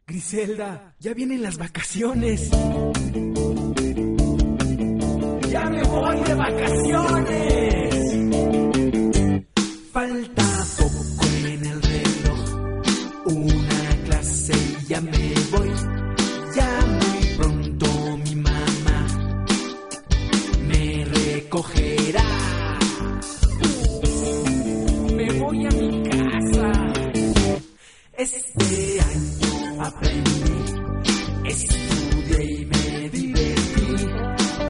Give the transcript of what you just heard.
Griselda, ya vienen las vacaciones. ¡Ya me voy de vacaciones! Falta poco en el reloj, una clase y ya me voy. Ya muy pronto mi mamá me recogerá. Me voy a mi casa. Este año aprendí.